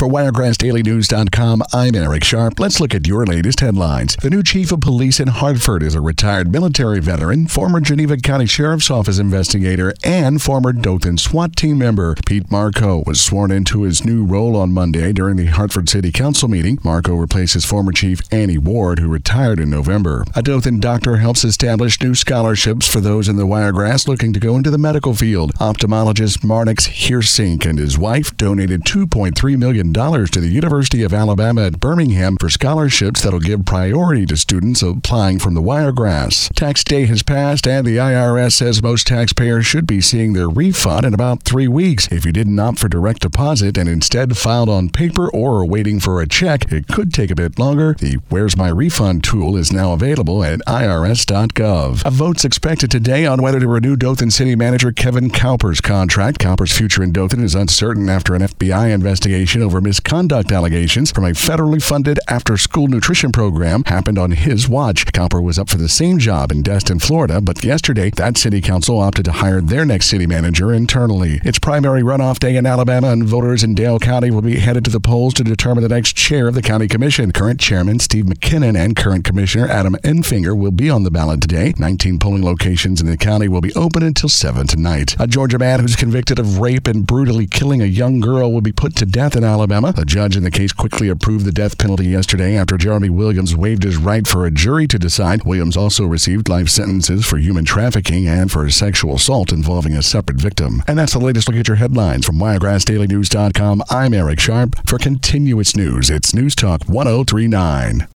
For WiregrassDailyNews.com, I'm Eric Sharp. Let's look at your latest headlines. The new chief of police in Hartford is a retired military veteran, former Geneva County Sheriff's Office investigator, and former Dothan SWAT team member. Pete Marco was sworn into his new role on Monday during the Hartford City Council meeting. Marco replaces former Chief Annie Ward, who retired in November. A Dothan doctor helps establish new scholarships for those in the Wiregrass looking to go into the medical field. Ophthalmologist Marnix Heersink and his wife donated $2.3 million to the University of Alabama at Birmingham for scholarships that'll give priority to students applying from the Wiregrass. Tax day has passed, and the IRS says most taxpayers should be seeing their refund in about 3 weeks. If you didn't opt for direct deposit and instead filed on paper or are waiting for a check, it could take a bit longer. The Where's My Refund tool is now available at irs.gov. A vote's expected today on whether to renew Dothan City Manager Kevin Cowper's contract. Cowper's future in Dothan is uncertain after an FBI investigation over misconduct allegations from a federally funded after-school nutrition program happened on his watch. Cowper was up for the same job in Destin, Florida, but yesterday that city council opted to hire their next city manager internally. It's primary runoff day in Alabama, and voters in Dale County will be headed to the polls to determine the next chair of the county commission. Current chairman Steve McKinnon and current commissioner Adam Enfinger will be on the ballot today. 19 polling locations in the county will be open until 7 tonight. A Georgia man who's convicted of rape and brutally killing a young girl will be put to death in Alabama. A judge in the case quickly approved the death penalty yesterday after Jeremy Williams waived his right for a jury to decide. Williams also received life sentences for human trafficking and for sexual assault involving a separate victim. And that's the latest look at your headlines from WiregrassDailyNews.com. I'm Eric Sharp. For continuous news, it's News Talk 1039.